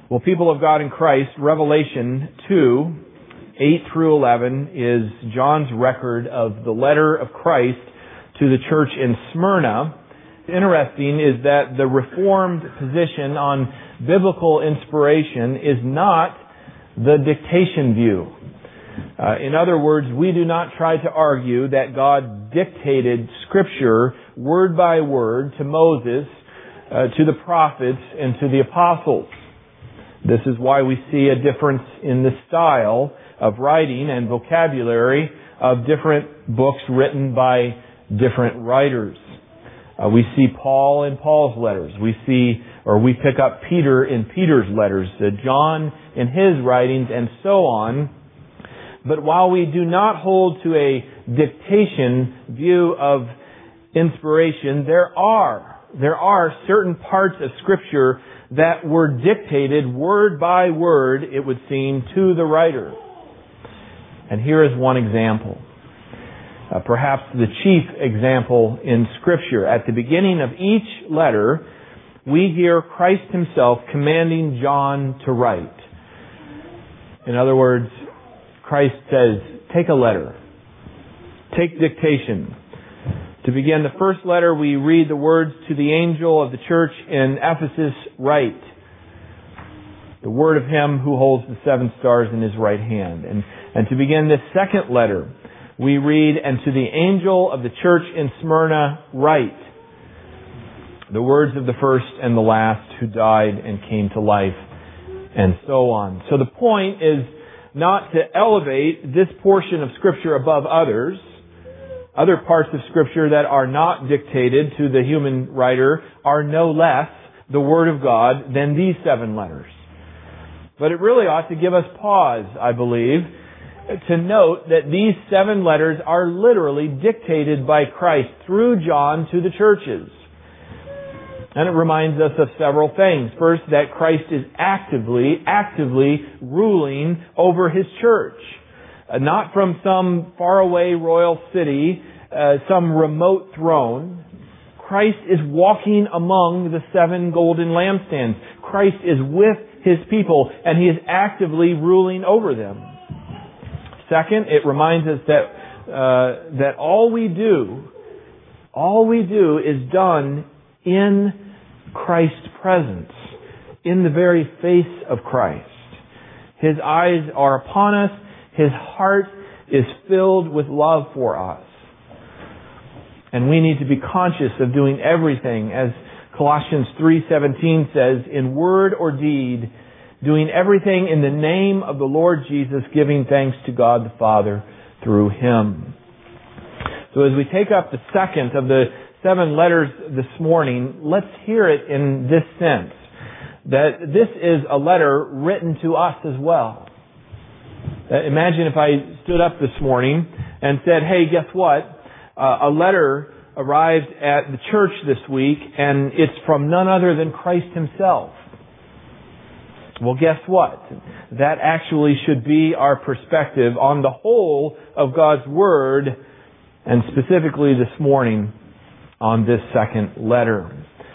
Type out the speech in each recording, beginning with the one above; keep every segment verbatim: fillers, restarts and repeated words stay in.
Well, people of God in Christ, Revelation two, eight through eleven is John's record of the letter of Christ to the church in Smyrna. Interesting is that the Reformed position on biblical inspiration is not the dictation view. Uh, in other words, we do not try to argue that God dictated Scripture word by word to Moses, uh, to the prophets, and to the apostles. This is why we see a difference in the style of writing and vocabulary of different books written by different writers. Uh, we see Paul in Paul's letters. We see, or we pick up Peter in Peter's letters, uh, John in his writings, and so on. But while we do not hold to a dictation view of inspiration, there are, there are certain parts of Scripture that were dictated word by word, it would seem, to the writer. And here is one example. Uh, perhaps the chief example in Scripture. At the beginning of each letter, we hear Christ Himself commanding John to write. In other words, Christ says, take a letter. Take dictation. To begin the first letter, we read the words to the angel of the church in Ephesus, write. The word of Him who holds the seven stars in His right hand. And, and to begin this second letter, we read, and to the angel of the church in Smyrna, write. The words of the first and the last who died and came to life, and so on. So the point is not to elevate this portion of Scripture above others. Other parts of Scripture that are not dictated to the human writer are no less the Word of God than these seven letters. But it really ought to give us pause, I believe, to note that these seven letters are literally dictated by Christ through John to the churches. And it reminds us of several things. First, that Christ is actively, actively ruling over His church. Uh, not from some faraway royal city, uh, some remote throne. Christ is walking among the seven golden lampstands. Christ is with His people, and He is actively ruling over them. Second, it reminds us that uh, that all we do, all we do is done in Christ's presence, in the very face of Christ. His eyes are upon us. His heart is filled with love for us. And we need to be conscious of doing everything, as Colossians three seventeen says, in word or deed, doing everything in the name of the Lord Jesus, giving thanks to God the Father through Him. So as we take up the second of the seven letters this morning, let's hear it in this sense, that this is a letter written to us as well. Imagine if I stood up this morning and said, hey, guess what? Uh, a letter arrived at the church this week, and it's from none other than Christ Himself. Well, guess what? That actually should be our perspective on the whole of God's Word, and specifically this morning on this second letter.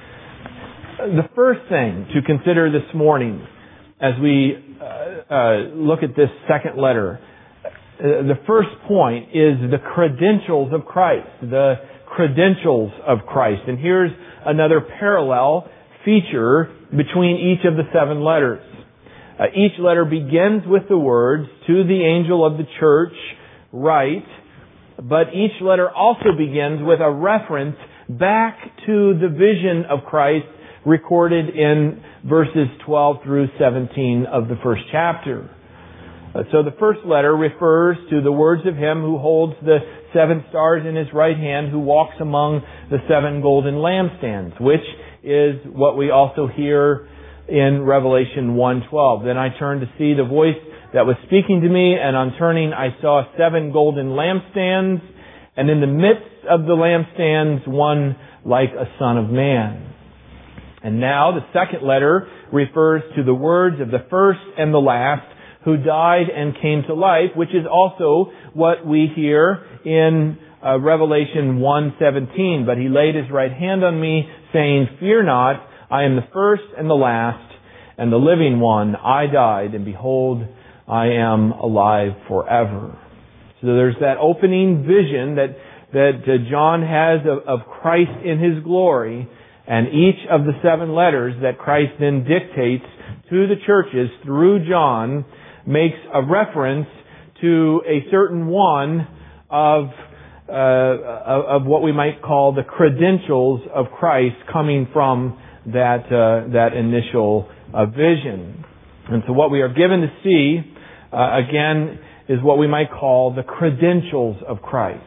The first thing to consider this morning as we uh, uh, look at this second letter, uh, the first point is the credentials of Christ. The credentials of Christ. And here's another parallel feature between each of the seven letters. Uh, each letter begins with the words, to the angel of the church, write. But each letter also begins with a reference back to the vision of Christ recorded in verses twelve through seventeen of the first chapter. Uh, so the first letter refers to the words of Him who holds the seven stars in His right hand, who walks among the seven golden lampstands, which is what we also hear in Revelation one twelve. Then I turned to see the voice that was speaking to me, and on turning I saw seven golden lampstands, and in the midst of the lampstands one like a son of man. And now the second letter refers to the words of the first and the last who died and came to life, which is also what we hear in uh, Revelation one seventeen. But He laid His right hand on me, saying, fear not, I am the first and the last, and the living one, I died, and behold, I am alive forever. So there's that opening vision that, that uh, John has of, of Christ in His glory, and each of the seven letters that Christ then dictates to the churches through John makes a reference to a certain one of uh, of what we might call the credentials of Christ coming from that uh, that initial uh, vision. And so what we are given to see, uh, again, is what we might call the credentials of Christ.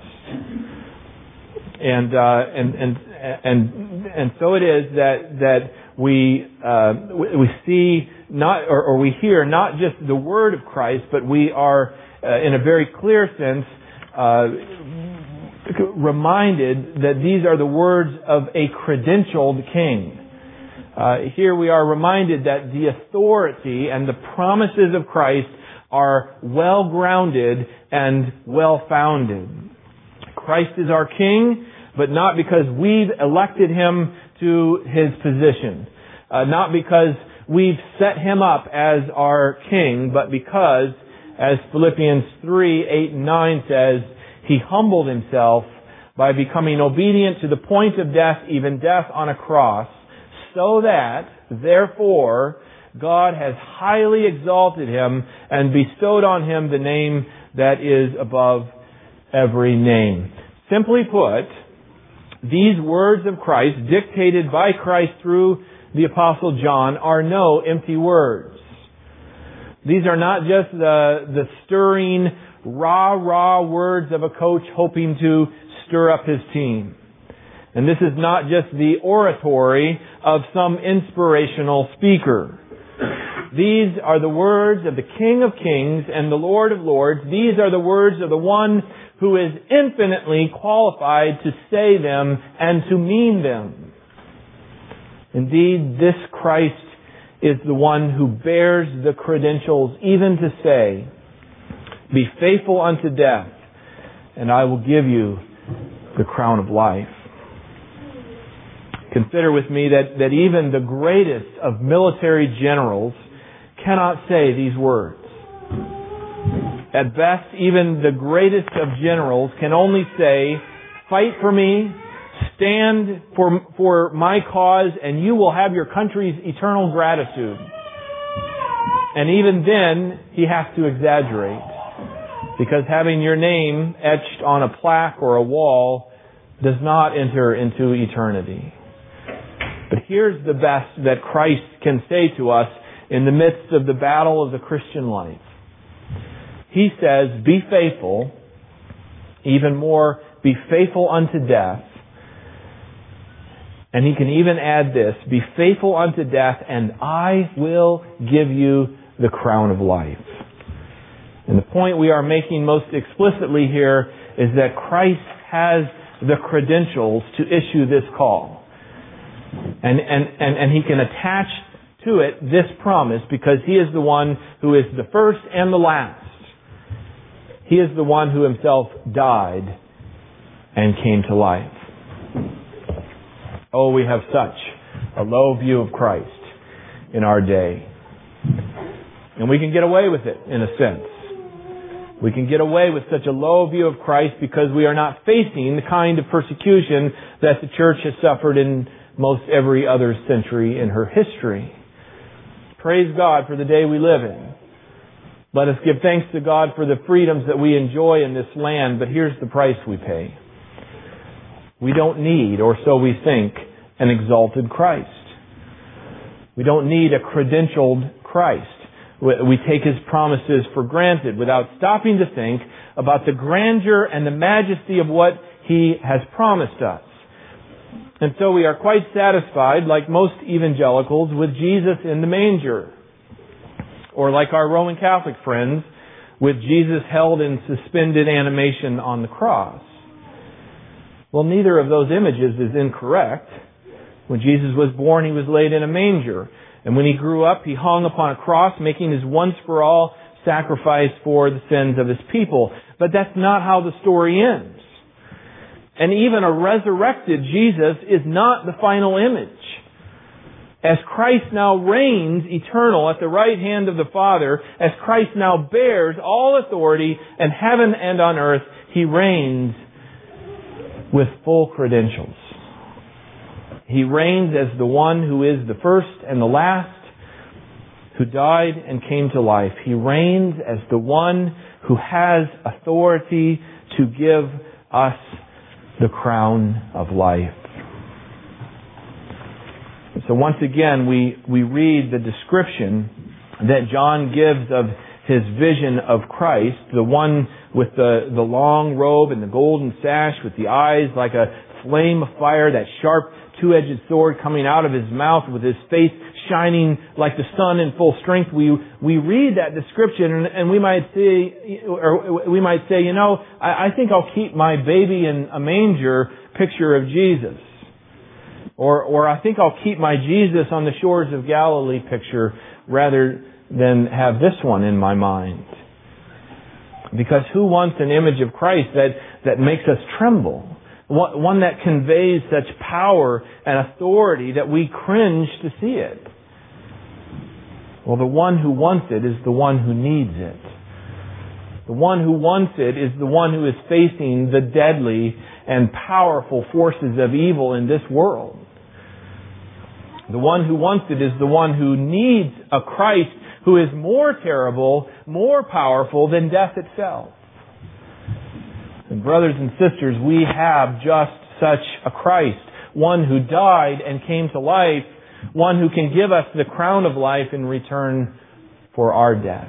And uh, and and and and so it is that that we uh, we see not or, or we hear not just the word of Christ, but we are uh, in a very clear sense uh, reminded that these are the words of a credentialed king. Uh, here we are reminded that the authority and the promises of Christ are well grounded and well founded. Christ is our King, but not because we've elected Him to His position. Uh, not because we've set Him up as our King, but because, as Philippians three, eight, and nine says, He humbled Himself by becoming obedient to the point of death, even death on a cross, so that, therefore, God has highly exalted Him and bestowed on Him the name that is above every name. Simply put, these words of Christ, dictated by Christ through the Apostle John, are no empty words. These are not just the, the stirring, rah-rah words of a coach hoping to stir up his team. And this is not just the oratory of some inspirational speaker. These are the words of the King of Kings and the Lord of Lords. These are the words of the one who is infinitely qualified to say them and to mean them. Indeed, this Christ is the one who bears the credentials even to say, "Be faithful unto death, and I will give you the crown of life." Consider with me that, that even the greatest of military generals cannot say these words. At best, even the greatest of generals can only say, "Fight for me, stand for, for my cause, and you will have your country's eternal gratitude." And even then, he has to exaggerate, because having your name etched on a plaque or a wall does not enter into eternity. But here's the best that Christ can say to us in the midst of the battle of the Christian life. He says, "Be faithful, even more, be faithful unto death." And he can even add this, "Be faithful unto death, and I will give you the crown of life." And the point we are making most explicitly here is that Christ has the credentials to issue this call. And, and, and, and He can attach to it this promise because He is the one who is the first and the last. He is the one who Himself died and came to life. Oh, we have such a low view of Christ in our day. And we can get away with it, in a sense. We can get away with such a low view of Christ because we are not facing the kind of persecution that the church has suffered in most every other century in her history. Praise God for the day we live in. Let us give thanks to God for the freedoms that we enjoy in this land, but here's the price we pay. We don't need, or so we think, an exalted Christ. We don't need a credentialed Christ. We take His promises for granted without stopping to think about the grandeur and the majesty of what He has promised us. And so we are quite satisfied, like most evangelicals, with Jesus in the manger. Or like our Roman Catholic friends, with Jesus held in suspended animation on the cross. Well, neither of those images is incorrect. When Jesus was born, He was laid in a manger. And when He grew up, He hung upon a cross, making His once-for-all sacrifice for the sins of His people. But that's not how the story ends. And even a resurrected Jesus is not the final image. As Christ now reigns eternal at the right hand of the Father, as Christ now bears all authority in heaven and on earth, He reigns with full credentials. He reigns as the one who is the first and the last, who died and came to life. He reigns as the one who has authority to give us the crown of life. So once again, we, we read the description that John gives of his vision of Christ, the one with the, the long robe and the golden sash, with the eyes like a flame of fire, that sharp two-edged sword coming out of his mouth, with his face shining like the sun in full strength. We we read that description, and, and we might say, or we might say, you know, I, I think I'll keep my baby in a manger picture of Jesus. Or, or I think I'll keep my Jesus on the shores of Galilee picture rather than have this one in my mind. Because who wants an image of Christ that, that makes us tremble? One that conveys such power and authority that we cringe to see it. Well, the one who wants it is the one who needs it. The one who wants it is the one who is facing the deadly and powerful forces of evil in this world. The one who wants it is the one who needs a Christ who is more terrible, more powerful than death itself. And brothers and sisters, we have just such a Christ, one who died and came to life, one who can give us the crown of life in return for our death.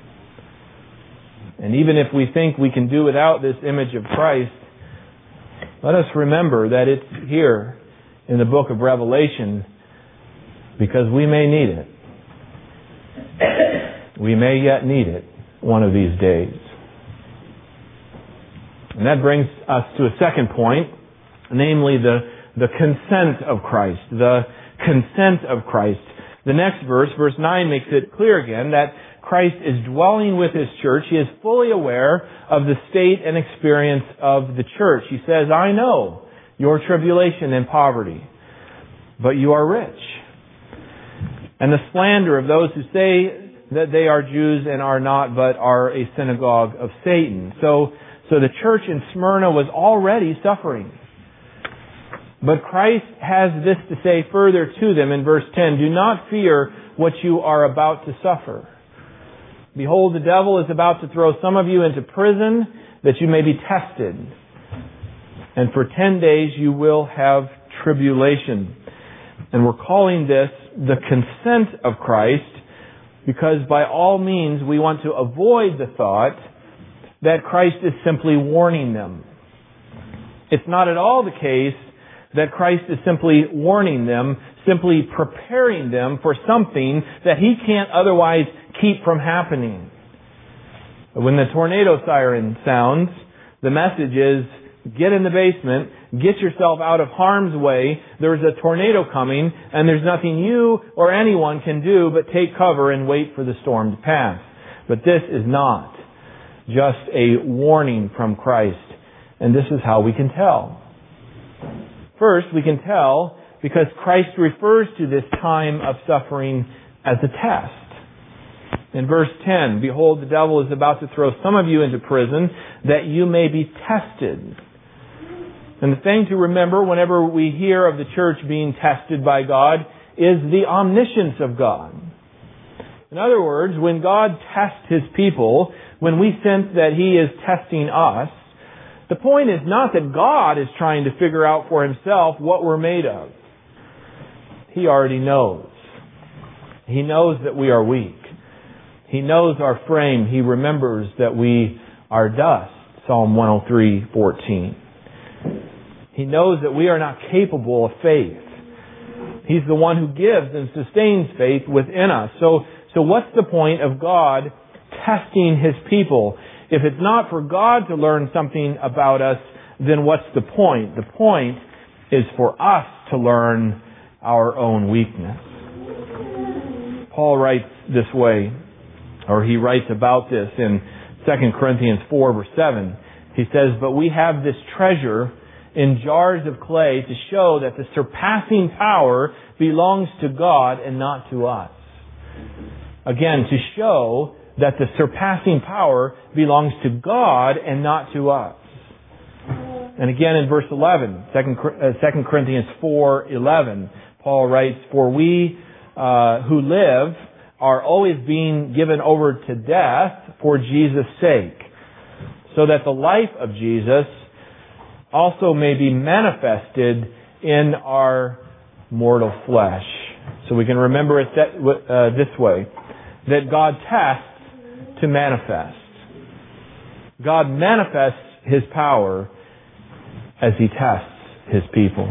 And even if we think we can do without this image of Christ, let us remember that it's here in the book of Revelation because we may need it. We may yet need it one of these days. And that brings us to a second point, namely the, the consent of Christ. The consent of Christ. The next verse, verse nine, makes it clear again that Christ is dwelling with His church. He is fully aware of the state and experience of the church. He says, I know your tribulation and poverty, but you are rich. And the slander of those who say that they are Jews and are not, but are a synagogue of Satan. So, so the church in Smyrna was already suffering. But Christ has this to say further to them in verse ten, do not fear what you are about to suffer. Behold, the devil is about to throw some of you into prison that you may be tested. And for ten days you will have tribulation. And we're calling this the consent of Christ because by all means we want to avoid the thought that Christ is simply warning them. It's not at all the case that Christ is simply warning them, simply preparing them for something that He can't otherwise keep from happening. When the tornado siren sounds, the message is, get in the basement, get yourself out of harm's way, there's a tornado coming, and there's nothing you or anyone can do but take cover and wait for the storm to pass. But this is not just a warning from Christ, and this is how we can tell. First, we can tell because Christ refers to this time of suffering as a test. In verse ten, behold, the devil is about to throw some of you into prison that you may be tested. And the thing to remember whenever we hear of the church being tested by God is the omniscience of God. In other words, when God tests His people, when we sense that He is testing us, the point is not that God is trying to figure out for Himself what we're made of. He already knows. He knows that we are weak. He knows our frame. He remembers that we are dust. Psalm one oh three fourteen. He knows that we are not capable of faith. He's the one who gives and sustains faith within us. So, so what's the point of God testing His people? If it's not for God to learn something about us, then what's the point? The point is for us to learn our own weakness. Paul writes this way, or he writes about this in Second Corinthians four verse seven. He says, but we have this treasure in jars of clay to show that the surpassing power belongs to God and not to us. Again, to show that the surpassing power belongs to God and not to us. And again in verse eleven, Second Corinthians four eleven, Paul writes, "For we uh, who live are always being given over to death for Jesus' sake, so that the life of Jesus also may be manifested in our mortal flesh." So we can remember it that, uh, this way, that God tests to manifest. God manifests His power as He tests His people.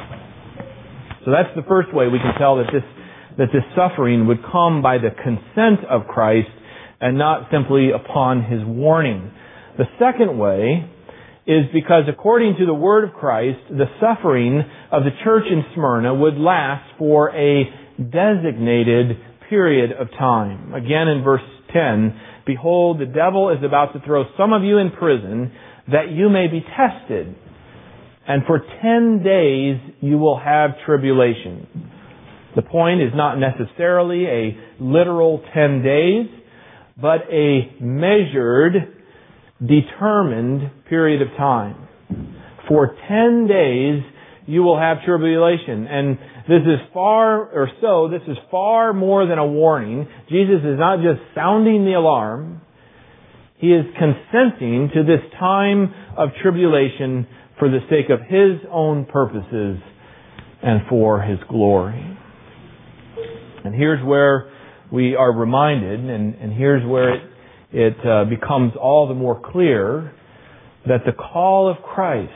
So that's the first way we can tell that this that this suffering would come by the consent of Christ and not simply upon His warning. The second way is because according to the Word of Christ, the suffering of the church in Smyrna would last for a designated period of time. Again in verse ten, "Behold, the devil is about to throw some of you in prison, that you may be tested. And for ten days you will have tribulation." The point is not necessarily a literal ten days, but a measured, determined period of time. For ten days you will have tribulation. And this is far, or so, this is far more than a warning. Jesus is not just sounding the alarm. He is consenting to this time of tribulation for the sake of His own purposes and for His glory. And here's where we are reminded, and, and here's where it, it uh, becomes all the more clear, that the call of Christ,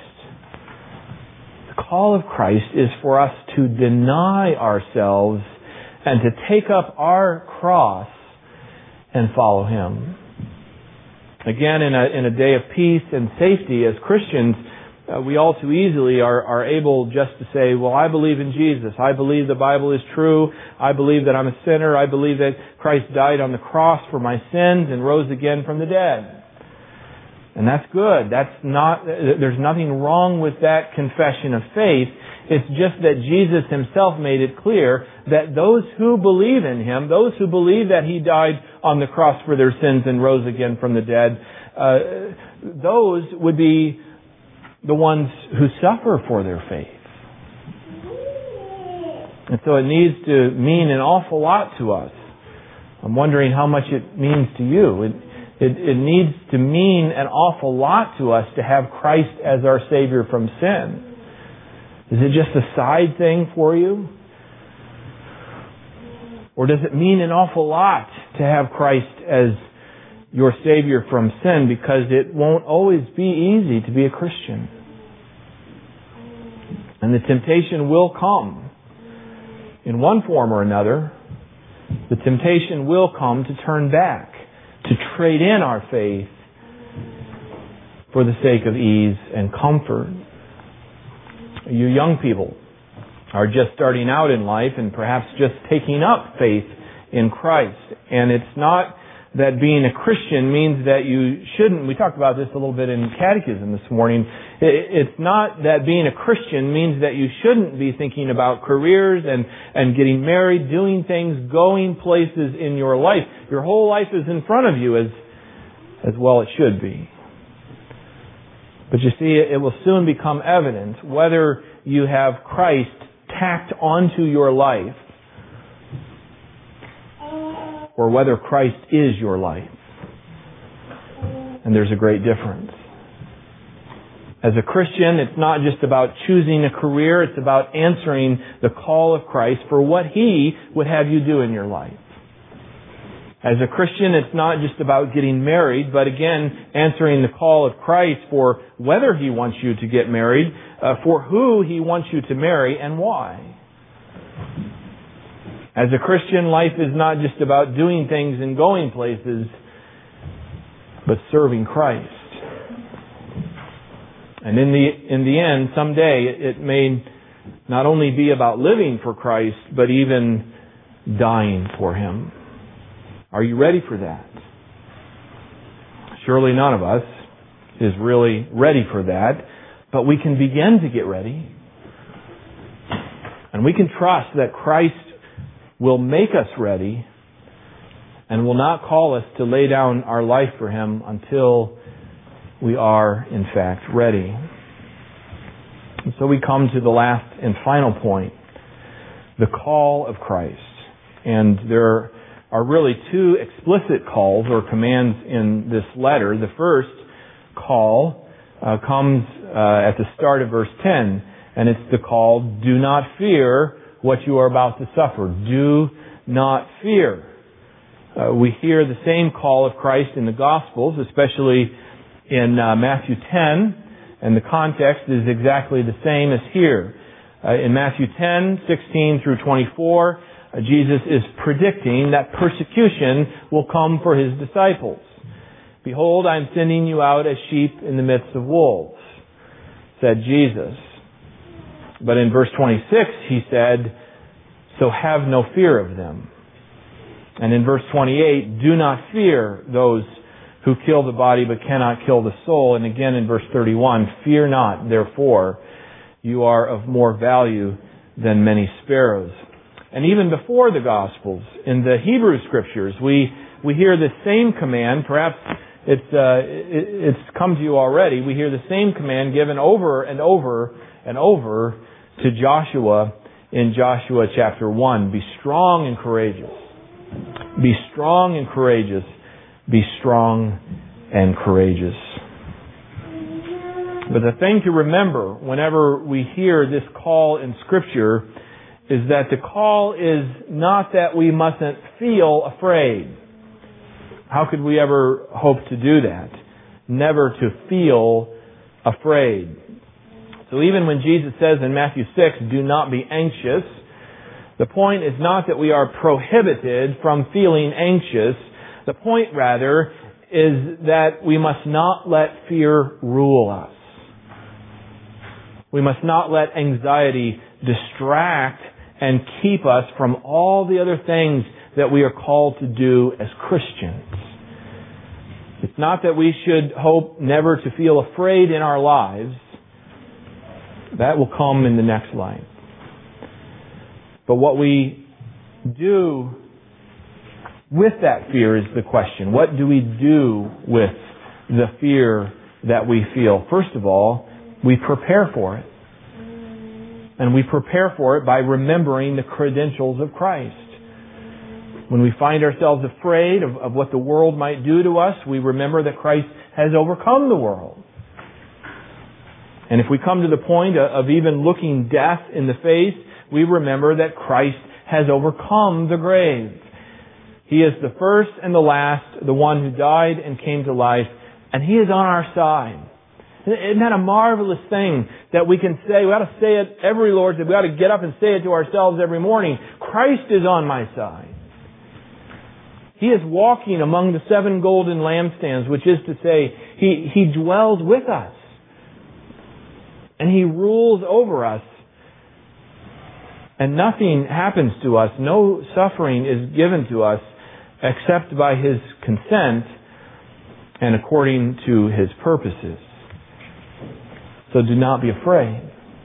the call of Christ is for us to deny ourselves and to take up our cross and follow Him. Again, in a, in a day of peace and safety, as Christians, Uh, we all too easily are, are able just to say, well, I believe in Jesus. I believe the Bible is true. I believe that I'm a sinner. I believe that Christ died on the cross for my sins and rose again from the dead. And that's good. That's not, there's nothing wrong with that confession of faith. It's just that Jesus Himself made it clear that those who believe in Him, those who believe that He died on the cross for their sins and rose again from the dead, uh, those would be the ones who suffer for their faith. And so it needs to mean an awful lot to us. I'm wondering how much it means to you. It, it, it needs to mean an awful lot to us to have Christ as our Savior from sin. Is it just a side thing for you? Or does it mean an awful lot to have Christ as your Savior from sin, because it won't always be easy to be a Christian? And the temptation will come. In one form or another, the temptation will come to turn back, to trade in our faith for the sake of ease and comfort. You young people are just starting out in life and perhaps just taking up faith in Christ. And it's not that being a Christian means that you shouldn't, we talked about this a little bit in Catechism this morning, it's not that being a Christian means that you shouldn't be thinking about careers and, and getting married, doing things, going places in your life. Your whole life is in front of you, as, as well it should be. But you see, it will soon become evident whether you have Christ tacked onto your life or whether Christ is your life. And there's a great difference. As a Christian, it's not just about choosing a career, it's about answering the call of Christ for what He would have you do in your life. As a Christian, it's not just about getting married, but again, answering the call of Christ for whether He wants you to get married, uh, for who He wants you to marry, and why. As a Christian, life is not just about doing things and going places, but serving Christ. And in the in the end, someday, it may not only be about living for Christ, but even dying for Him. Are you ready for that? Surely none of us is really ready for that. But we can begin to get ready. And we can trust that Christ will make us ready and will not call us to lay down our life for Him until we are, in fact, ready. And so we come to the last and final point, the call of Christ. And there are really two explicit calls or commands in this letter. The first call uh, comes uh, at the start of verse ten, and it's the call, do not fear what you are about to suffer. Do not fear. Uh, we hear the same call of Christ in the Gospels, especially in uh, Matthew ten, and the context is exactly the same as here. Uh, in Matthew ten, sixteen through twenty-four, uh, Jesus is predicting that persecution will come for His disciples. Behold, I am sending you out as sheep in the midst of wolves, said Jesus. But in verse twenty-six, He said, so have no fear of them. And in verse twenty-eight, do not fear those who kill the body but cannot kill the soul. And again in verse thirty-one, fear not, therefore, you are of more value than many sparrows. And even before the Gospels, in the Hebrew Scriptures, we we hear the same command. Perhaps it's uh, it, it's come to you already. We hear the same command given over and over and over to Joshua in Joshua chapter one. Be strong and courageous. Be strong and courageous. Be strong and courageous. But the thing to remember whenever we hear this call in Scripture is that the call is not that we mustn't feel afraid. How could we ever hope to do that? Never to feel afraid. So even when Jesus says in Matthew six, do not be anxious, the point is not that we are prohibited from feeling anxious. The point, rather, is that we must not let fear rule us. We must not let anxiety distract and keep us from all the other things that we are called to do as Christians. It's not that we should hope never to feel afraid in our lives. That will come in the next line. But what we do with that fear is the question. What do we do with the fear that we feel? First of all, we prepare for it. And we prepare for it by remembering the credentials of Christ. When we find ourselves afraid of, of what the world might do to us, we remember that Christ has overcome the world. And if we come to the point of even looking death in the face, we remember that Christ has overcome the grave. He is the first and the last, the one who died and came to life, and He is on our side. Isn't that a marvelous thing that we can say? We ought to say it every Lord's Day. We ought to get up and say it to ourselves every morning. Christ is on my side. He is walking among the seven golden lampstands, which is to say, He, He dwells with us. And He rules over us. And nothing happens to us, no suffering is given to us except by His consent and according to His purposes. So do not be afraid.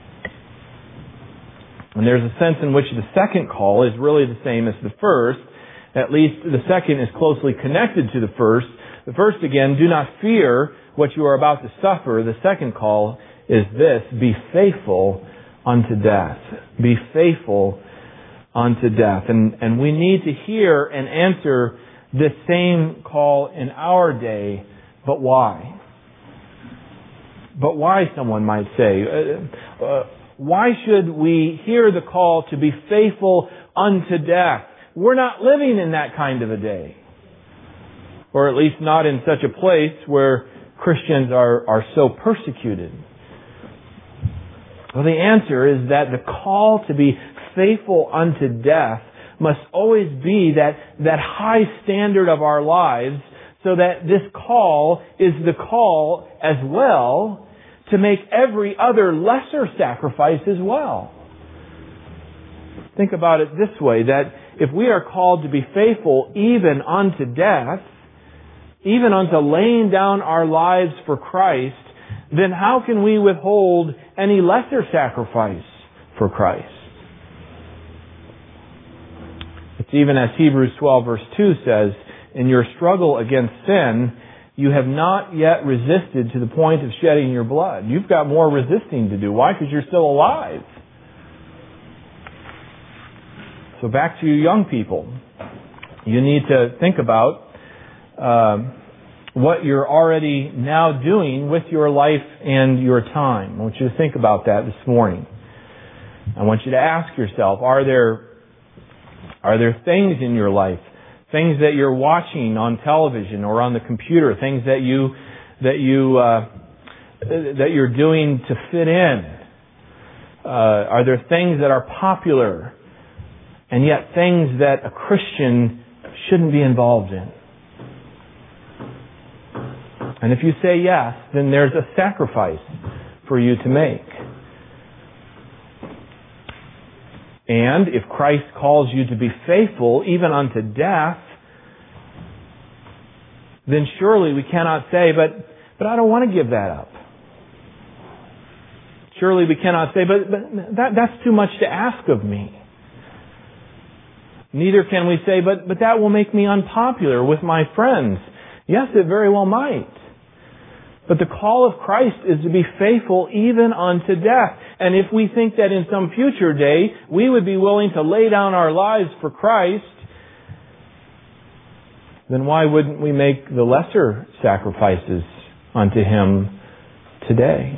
And there's a sense in which the second call is really the same as the first. At least the second is closely connected to the first. The first, again, do not fear what you are about to suffer. The second call is this: be faithful unto death. Be faithful unto death. And, and we need to hear and answer this same call in our day. But why? But why, someone might say? Uh, uh, why should we hear the call to be faithful unto death? We're not living in that kind of a day. Or at least not in such a place where Christians are, are so persecuted. Well, the answer is that the call to be faithful unto death must always be that, that high standard of our lives, so that this call is the call as well to make every other lesser sacrifice as well. Think about it this way, that if we are called to be faithful even unto death, even unto laying down our lives for Christ, then how can we withhold any lesser sacrifice for Christ? It's even as Hebrews twelve verse two says, in your struggle against sin, you have not yet resisted to the point of shedding your blood. You've got more resisting to do. Why? Because you're still alive. So back to you young people. You need to think about um, what you're already now doing with your life and your time. I want you to think about that this morning. I want you to ask yourself, are there, are there things in your life, things that you're watching on television or on the computer, things that you, that you, uh, that you're doing to fit in? Uh, are there things that are popular and yet things that a Christian shouldn't be involved in? And if you say yes, then there's a sacrifice for you to make. And if Christ calls you to be faithful, even unto death, then surely we cannot say, but, but I don't want to give that up. Surely we cannot say, but, but that, that's too much to ask of me. Neither can we say, but, but that will make me unpopular with my friends. Yes, it very well might. But the call of Christ is to be faithful even unto death. And if we think that in some future day we would be willing to lay down our lives for Christ, then why wouldn't we make the lesser sacrifices unto Him today?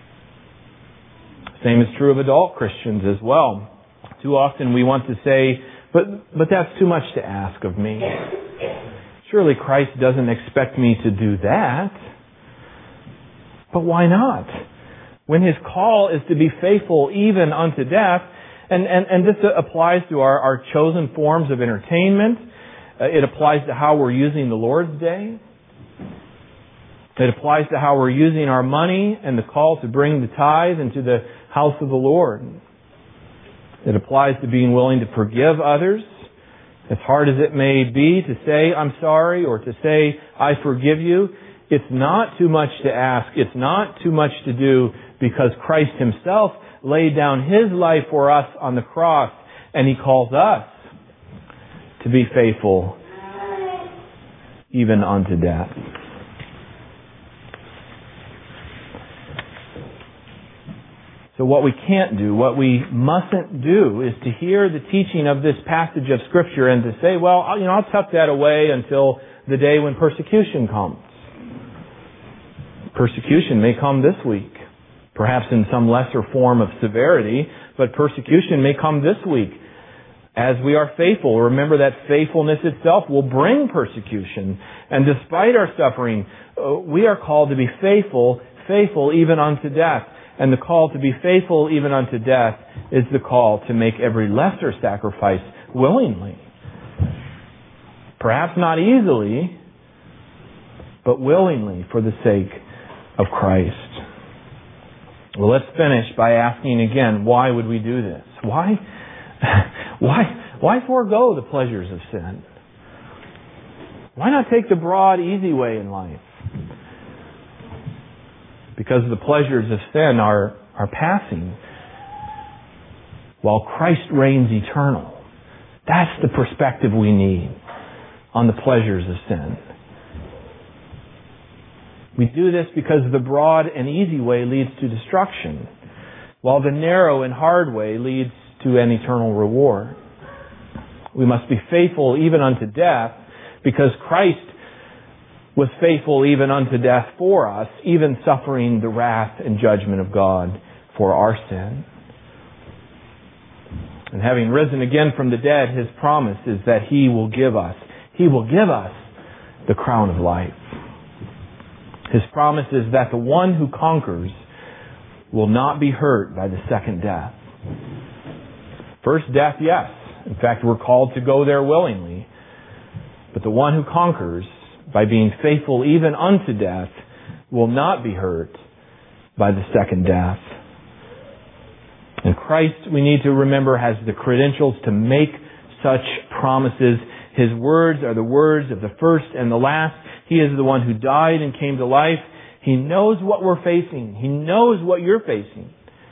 Same is true of adult Christians as well. Too often we want to say, but, but that's too much to ask of me. Surely Christ doesn't expect me to do that. But why not? When His call is to be faithful even unto death, and, and, and this applies to our, our chosen forms of entertainment. Uh, it applies to how we're using the Lord's Day. It applies to how we're using our money and the call to bring the tithe into the house of the Lord. It applies to being willing to forgive others, as hard as it may be to say, I'm sorry, or to say, I forgive you. It's not too much to ask. It's not too much to do, because Christ Himself laid down His life for us on the cross, and He calls us to be faithful even unto death. So what we can't do, what we mustn't do, is to hear the teaching of this passage of Scripture and to say, well, you know, I'll tuck that away until the day when persecution comes. Persecution may come this week, perhaps in some lesser form of severity, but persecution may come this week as we are faithful. Remember that faithfulness itself will bring persecution. And despite our suffering, we are called to be faithful, faithful even unto death. And the call to be faithful even unto death is the call to make every lesser sacrifice willingly. Perhaps not easily, but willingly for the sake of Christ. Well, let's finish by asking again, why would we do this? Why? Why? Why forego the pleasures of sin? Why not take the broad, easy way in life? Because the pleasures of sin are, are passing, while Christ reigns eternal. That's the perspective we need on the pleasures of sin. We do this because the broad and easy way leads to destruction, while the narrow and hard way leads to an eternal reward. We must be faithful even unto death, because Christ was faithful even unto death for us, even suffering the wrath and judgment of God for our sin. And having risen again from the dead, His promise is that He will give us, He will give us the crown of life. His promise is that the one who conquers will not be hurt by the second death. First death, yes. In fact, we're called to go there willingly. But the one who conquers, by being faithful even unto death, will not be hurt by the second death. And Christ, we need to remember, has the credentials to make such promises. His words are the words of the first and the last. He is the one who died and came to life. He He knows what we're facing. He knows what you're facing.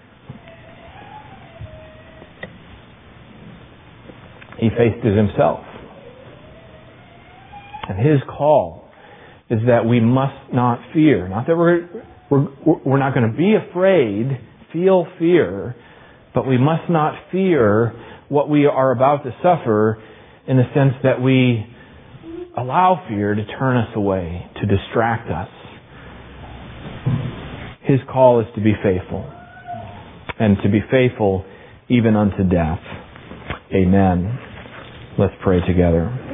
He faced it himself. And his call is that we must not fear. Not that we're, we're, we're not going to be afraid, feel fear, but we must not fear what we are about to suffer in the sense that we allow fear to turn us away, to distract us. His call is to be faithful, and to be faithful even unto death. Amen. Let's pray together.